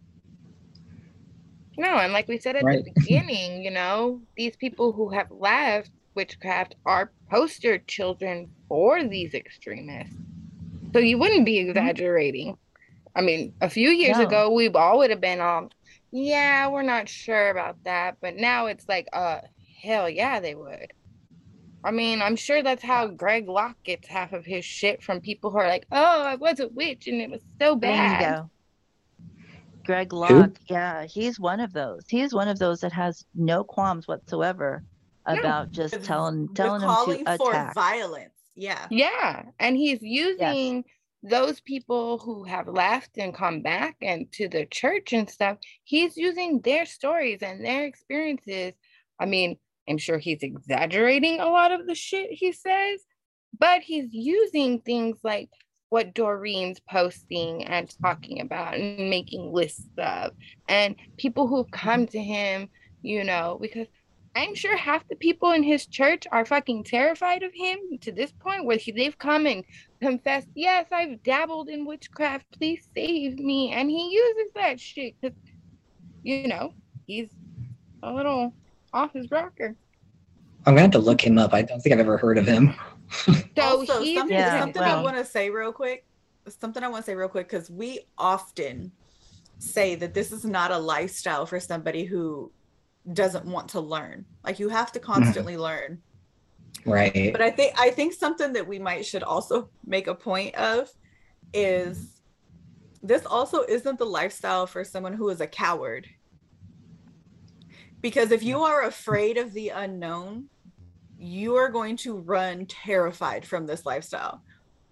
No, and like we said at Right. the beginning, these people who have left witchcraft are poster children for these extremists. So you wouldn't be exaggerating. I mean, a few years ago, we all would have been yeah, we're not sure about that. But now it's like, hell yeah, they would. I mean, I'm sure that's how Greg Locke gets half of his shit, from people who are like, oh, I was a witch and it was so bad. There you go. Greg Locke, yeah, he's one of those. He's one of those that has no qualms whatsoever about just telling them to attack. For violence. Yeah. Yeah. And he's using those people who have left and come back and to the church and stuff. He's using their stories and their experiences. I mean, I'm sure he's exaggerating a lot of the shit he says, but he's using things like what Doreen's posting and talking about and making lists of, and people who've come to him, because I'm sure half the people in his church are fucking terrified of him to this point where they've come and confessed, yes, I've dabbled in witchcraft, please save me. And he uses that shit because, he's a little off his rocker. I'm gonna have to look him up. I don't think I've ever heard of him. So something I want to say real quick, because we often say that this is not a lifestyle for somebody who doesn't want to learn. Like, you have to constantly learn. Right. But I think something that we should also make a point of is this also isn't the lifestyle for someone who is a coward. Because if you are afraid of the unknown, you are going to run terrified from this lifestyle.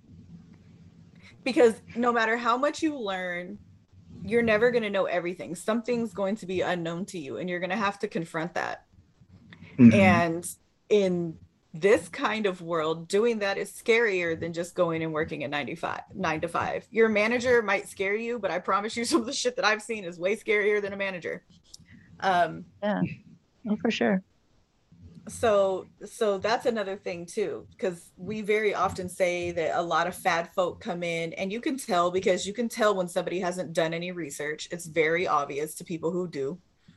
Because no matter how much you learn, you're never going to know everything. Something's going to be unknown to you, and you're going to have to confront that. Mm-hmm. And in this kind of world, doing that is scarier than just going and working at 9 to 5. Your manager might scare you, but I promise you some of the shit that I've seen is way scarier than a manager. Yeah, oh, for sure. So that's another thing too, because we very often say that a lot of fad folk come in, and you can tell, because you can tell when somebody hasn't done any research. It's very obvious to people who do.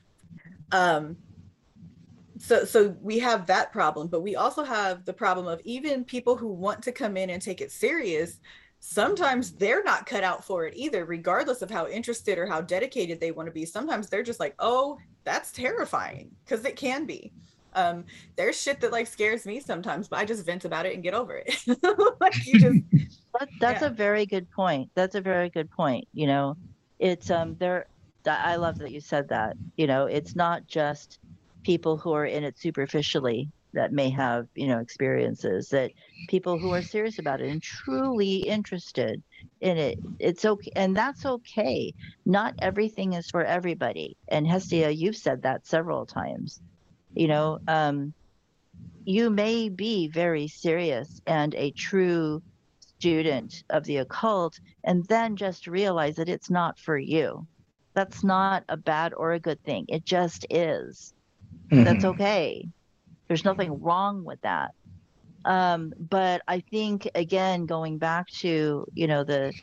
So we have that problem, but we also have the problem of even people who want to come in and take it serious, sometimes they're not cut out for it either, regardless of how interested or how dedicated they want to be. Sometimes they're just like, oh, that's terrifying, because it can be. There's shit that like scares me sometimes, but I just vent about it and get over it. Like you just that's a very good point. That's a very good point. You know, it's there. I love that you said that. You know, it's not just people who are in it superficially that may have, you know, experiences, that people who are serious about it and truly interested in it, it's okay, and that's okay. Not everything is for everybody. And Hestia, you've said that several times. You know, you may be very serious and a true student of the occult, and then just realize that it's not for you. That's not a bad or a good thing. It just is. That's okay. There's nothing wrong with that. But I think, again, going back to, you know, the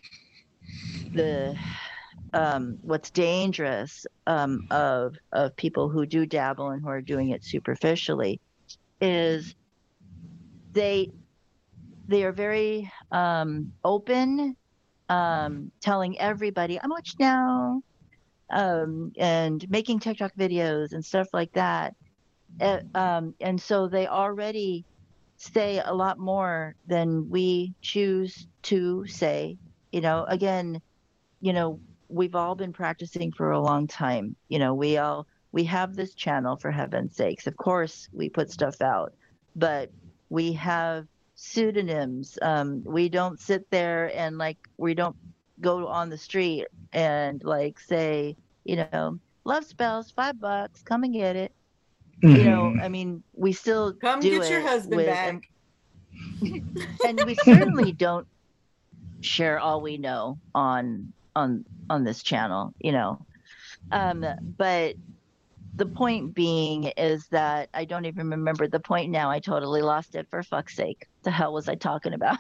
what's dangerous of people who do dabble and who are doing it superficially is they are very open, telling everybody, I'm watching now, and making TikTok videos and stuff like that. And so they already say a lot more than we choose to say. You know, again, you know, we've all been practicing for a long time. You know, we have this channel, for heaven's sakes. Of course, we put stuff out, but we have pseudonyms. We don't sit there and like, we don't go on the street and like say, you know, love spells, $5, come and get it. You know, I mean, we still come do get your husband back. And we certainly don't share all we know on this channel, you know. But the point being is that I don't even remember the point now. I totally lost it, for fuck's sake. The hell was I talking about?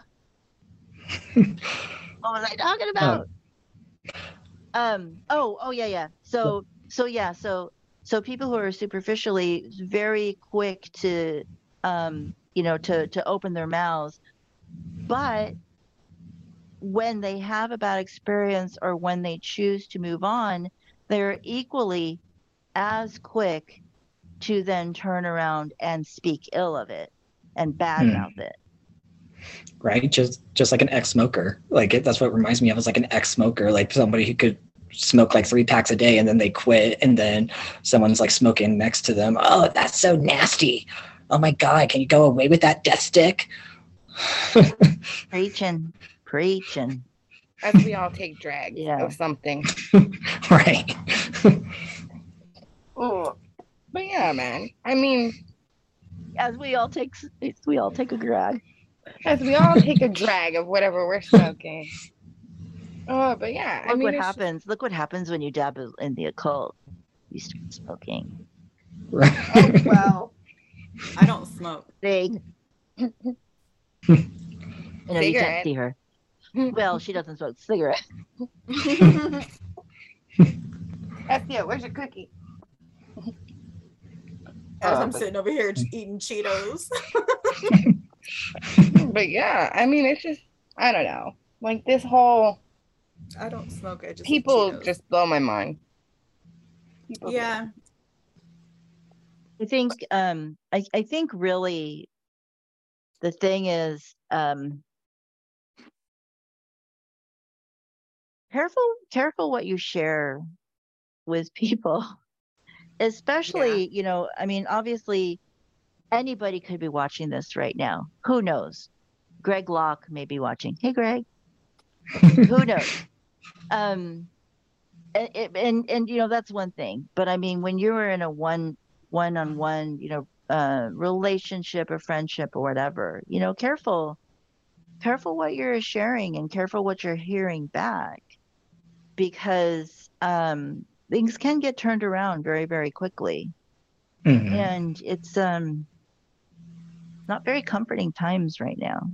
What was I talking about? Oh yeah. So people who are superficially very quick to you know, to open their mouths, but when they have a bad experience or when they choose to move on, they're equally as quick to then turn around and speak ill of it and badmouth it. Right, just like an ex-smoker. Like that's what it reminds me of, is like an ex-smoker, like somebody who could smoke like 3 packs a day and then they quit, and then someone's like smoking next to them. Oh, that's so nasty. Oh my God, can you go away with that death stick? Preaching. As we all take drags of something. Right. Oh, but yeah, man. I mean, as we all take a drag. As we all take a drag of whatever we're smoking. Oh, but yeah. Look what happens. Look what happens when you dabble in the occult. You start smoking. Right. Oh, wow. I don't smoke. Big. You know, you can't see her. Well, she doesn't smoke cigarettes. Estia, where's your cookie? As I'm sitting over here eating Cheetos. But yeah, I mean, it's just, I don't know. Like this whole... I don't smoke. I just people just blow my mind. Yeah. I think I think really the thing is careful what you share with people, especially you know, I mean, obviously anybody could be watching this right now. Who knows? Greg Locke may be watching. Hey, Greg. Who knows? And you know, that's one thing. But I mean, when you were in a one-on-one, you know, relationship or friendship or whatever, careful what you're sharing and careful what you're hearing back, because things can get turned around very, very quickly. Mhm. And it's not very comforting times right now.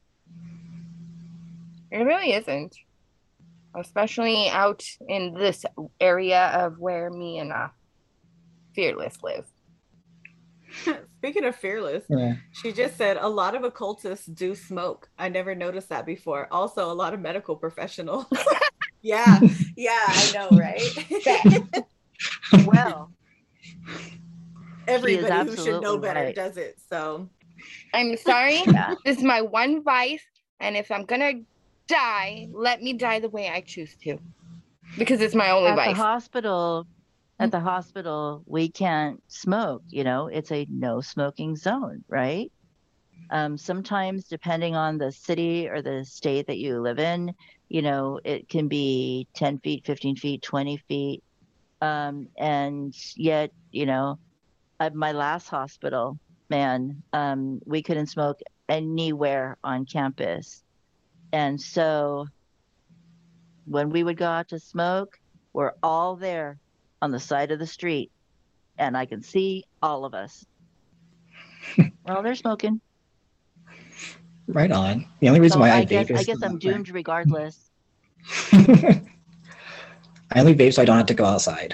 It really isn't. Especially out in this area of where me and Fearless live. Speaking of Fearless, Yeah. she just said a lot of occultists do smoke. I never noticed that before. Also, a lot of medical professionals. Yeah, I know, right? Well, Everybody who should know absolutely better right. does it. So I'm sorry. Yeah. This is my one vice, and if I'm gonna die, let me die the way I choose to, because it's my only At the vice. hospital, we can't smoke. It's a no smoking zone, right? Sometimes, depending on the city or the state that you live in, it can be 10 feet, 15 feet, 20 feet. And yet, at my last hospital, man, we couldn't smoke anywhere on campus. And so when we would go out to smoke, we're all there on the side of the street, and I can see all of us. Well, they're smoking. Right on. The only reason So why I I vape guess is I'm doomed regardless. I only vape so I don't have to go outside.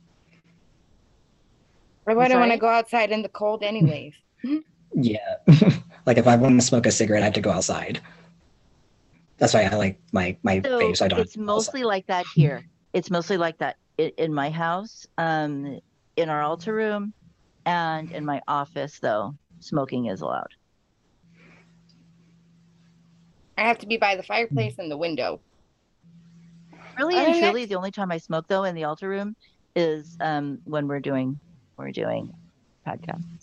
Or why do I want to Sorry? go outside in the cold anyways? Yeah. Like if I want to smoke a cigarette, I have to go outside. That's why I like my So vape so I don't have it's to go outside. mostly like that here. It's mostly like that in my house, in our altar room, and in my office, though, smoking is allowed. I have to be by the fireplace and the window. Really Other and than truly, that- the only time I smoke, though, in the altar room is when we're doing podcasts.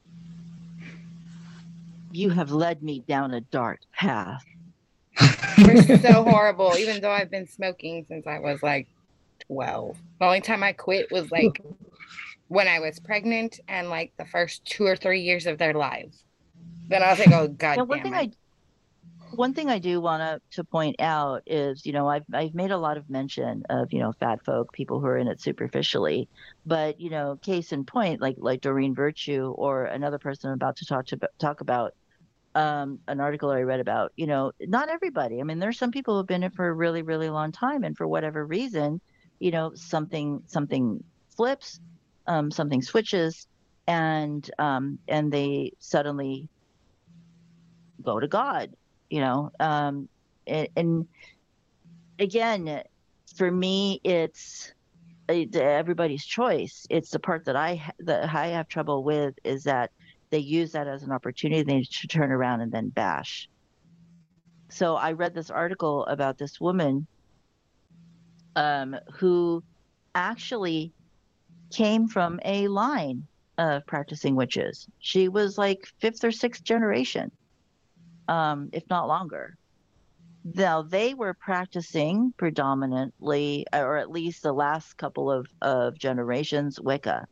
You have led me down a dark path. We're so horrible, even though I've been smoking since I was like 12. The only time I quit was like when I was pregnant and like the first 2 or 3 years of their lives. Then I was like, oh god Now, damn it. one thing I do want to point out is, I've made a lot of mention of, fat folk, people who are in it superficially, but, case in point, like Doreen Virtue or another person I'm about to talk about, an article I read about, not everybody. I mean, there's some people who've been in it for a really, really long time, and for whatever reason, something flips, something switches, and they suddenly go to God, and again, for me, it's everybody's choice. It's the part that I have trouble with is that they use that as an opportunity to turn around and then bash. So I read this article about this woman who actually came from a line of practicing witches. She was like fifth or sixth generation, if not longer. Now, they were practicing predominantly, or at least the last couple of generations, Wicca.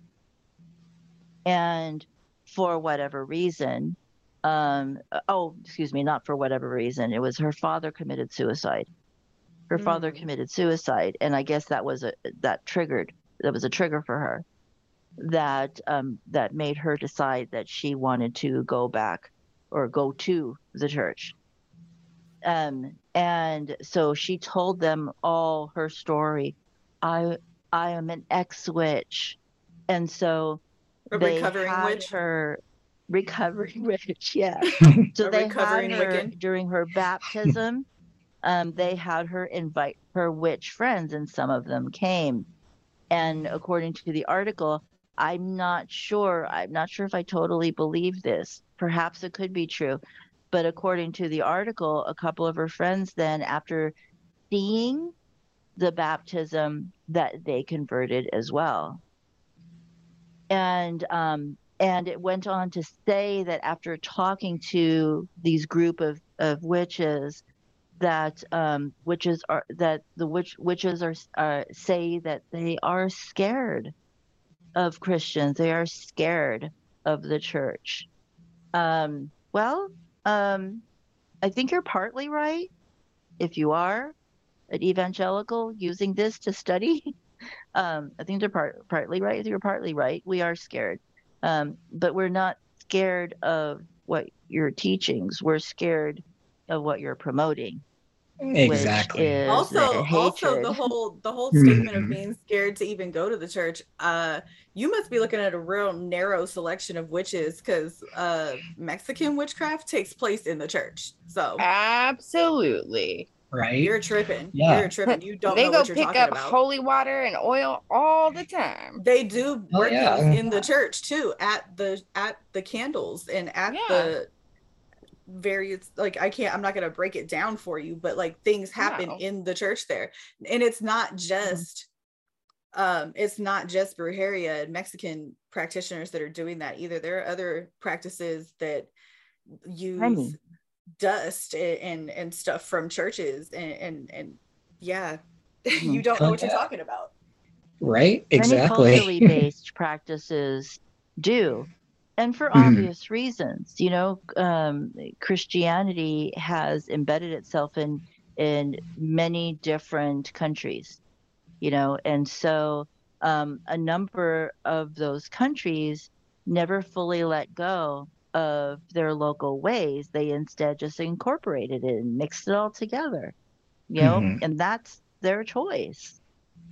And for whatever reason, excuse me, not for whatever reason, it was her father committed suicide. Her father committed suicide, and I guess that was a trigger for her that made her decide that she wanted to go back or go to the church. And so she told them all her story. I am an ex-witch. And so they had her recovering witch, yeah. So they had her during her baptism. They had her invite her witch friends, and some of them came. And according to the article, I'm not sure if I totally believe this. Perhaps it could be true. But according to the article, a couple of her friends then, after seeing the baptism, that they converted as well. And it went on to say that after talking to these group of witches, that witches are say that they are scared of Christians. They are scared of the church. Well, I think you're partly right. If you are an evangelical using this to study, I think they're partly right. You're partly right. We are scared, but we're not scared of what your teachings. We're scared of what you're promoting, Exactly. which is Also hatred. the whole statement of being scared to even go to the church, you must be looking at a real narrow selection of witches, because Mexican witchcraft takes place in the church. So Absolutely. Right. you're tripping. Yeah. You're tripping. You don't They know go what you're pick talking up about. holy water and oil all the time. They do Oh, workings yeah. in the church too, at the candles and at Yeah. the various, like, I'm not gonna break it down for you, but like things happen No. in the church there. And it's not just brujeria and Mexican practitioners that are doing that either. There are other practices that use dust and stuff from churches and yeah. You don't know what you're talking about. Right, Many exactly. culturally based practices do, and for obvious reasons. Christianity has embedded itself in many different countries, and so a number of those countries never fully let go of their local ways. They instead just incorporated it and mixed it all together, and that's their choice.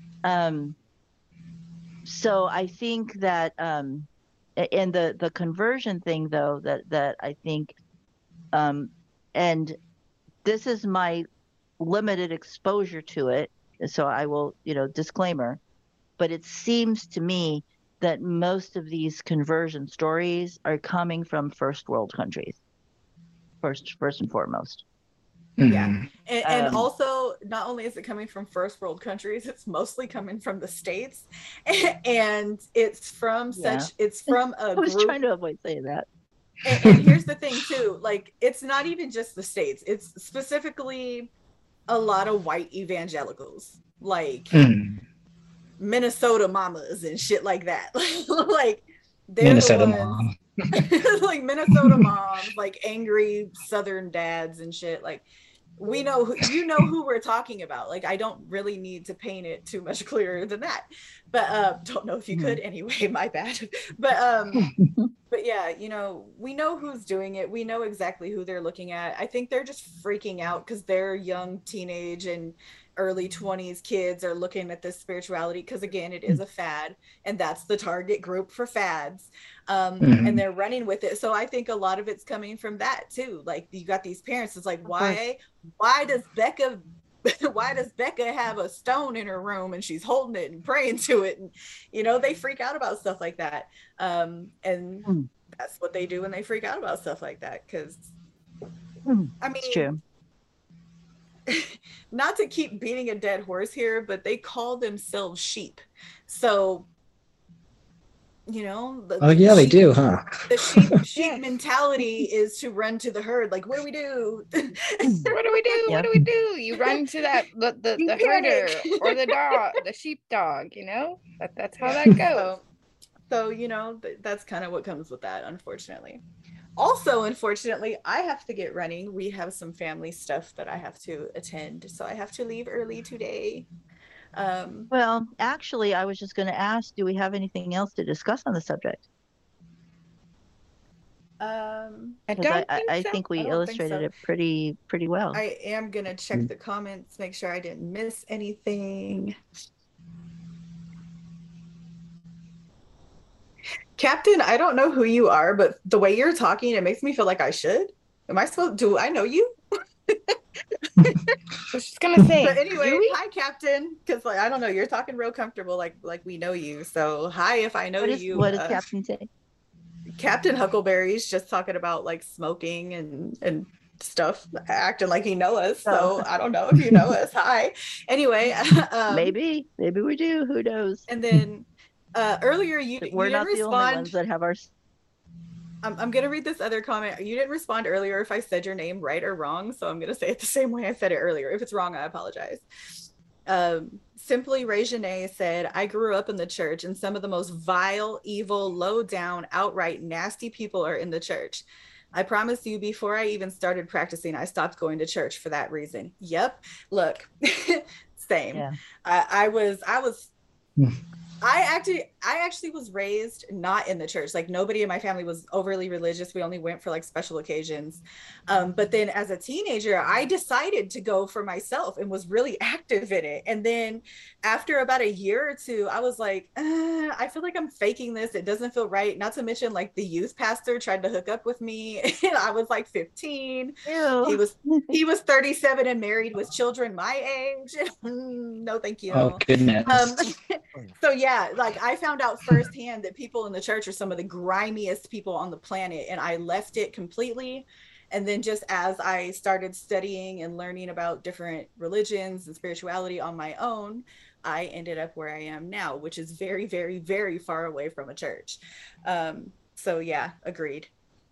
So I think that and the conversion thing, though, that I think, and this is my limited exposure to it, so I will, disclaimer, but it seems to me that most of these conversion stories are coming from first world countries, first and foremost. Yeah. And also, not only is it coming from first world countries, it's mostly coming from the States. And it's from a I was group. trying to avoid saying that. And here's the thing too, like, it's not even just the States, it's specifically a lot of white evangelicals, like Minnesota mamas and shit like that. Like, they're Minnesota the ones, like Minnesota moms, like angry Southern dads and shit. Like, we know who we're talking about. Like, I don't really need to paint it too much clearer than that, but don't know if you could anyway. My bad. But yeah, we know who's doing it. We know exactly who they're looking at. I think they're just freaking out because they're young teenage and early 20s kids are looking at this spirituality, because again, it is a fad, and that's the target group for fads. And they're running with it. So I think a lot of it's coming from that too. Like, you got these parents, it's like, why does Becca have a stone in her room and she's holding it and praying to it? And they freak out about stuff like that. And that's what they do when they freak out about stuff like that. Because I mean, it's true. Not to keep beating a dead horse here, but they call themselves sheep. So, they do, huh? The sheep mentality is to run to the herd. Like, what do we do? What do we do? What do we do? You run to that the herder or the dog, the sheep dog. That's how that goes. So that's kind of what comes with that, unfortunately. Also, unfortunately, I have to get running. We have some family stuff that I have to attend, so I have to leave early today. Well, actually, I was just going to ask, do we have anything else to discuss on the subject? I think we illustrated it pretty well. I am going to check the comments, make sure I didn't miss anything. Captain, I don't know who you are, but the way you're talking, it makes me feel like I should. Do I know you? I was just gonna say. But anyway, hi, Captain. Because I don't know, you're talking real comfortable, like we know you. So hi, if I know you. What does Captain say? Captain Huckleberry's just talking about like smoking and stuff, acting like he knows us. So I don't know if you know us. Hi. Anyway, maybe we do. Who knows? And then earlier we're not the only ones that have our. I'm going to read this other comment. You didn't respond earlier if I said your name right or wrong, so I'm going to say it the same way I said it earlier. If it's wrong, I apologize. Simply Regine said, I grew up in the church and some of the most vile, evil, low down, outright nasty people are in the church. I promise you, before I even started practicing, I stopped going to church for that reason. Yep. Look, same. Yeah. I was I actually was raised not in the church. Like nobody in my family was overly religious. We only went for like special occasions. But then as a teenager, I decided to go for myself and was really active in it. And then after about a year or two, I was like, I feel like I'm faking this. It doesn't feel right. Not to mention like the youth pastor tried to hook up with me and I was like 15. Ew. He was 37 and married with children my age. No, thank you. Oh goodness. So yeah, like I found out firsthand that people in the church are some of the grimiest people on the planet, and I left it completely. And then just as I started studying and learning about different religions and spirituality on my own, I ended up where I am now, which is very, very, very far away from a church. So yeah, agreed.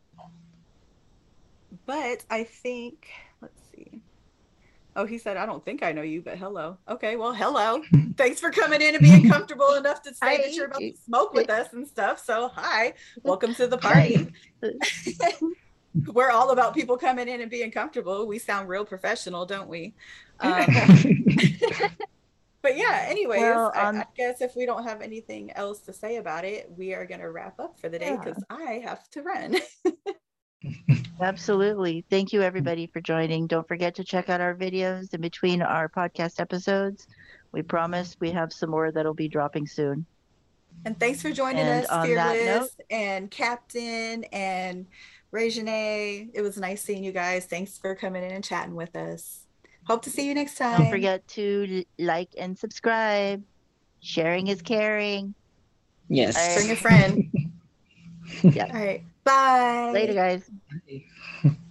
But I think, let's see. Oh, he said, I don't think I know you, but hello. Okay, well, hello. Thanks for coming in and being comfortable enough to say that you're about to smoke with us and stuff. So, hi, welcome to the party. We're all about people coming in and being comfortable. We sound real professional, don't we? But yeah, anyways, well, I guess if we don't have anything else to say about it, we are going to wrap up for the day because I have to run. Absolutely. Thank you, everybody, for joining. Don't forget to check out our videos in between our podcast episodes. We promise we have some more that'll be dropping soon. And thanks for joining us, Fearless and Captain and Regine. It was nice seeing you guys. Thanks for coming in and chatting with us. Hope to see you next time. Don't forget to like and subscribe. Sharing is caring. Yes. Bring a friend. Yeah. All right. Bye. Later, guys. Bye.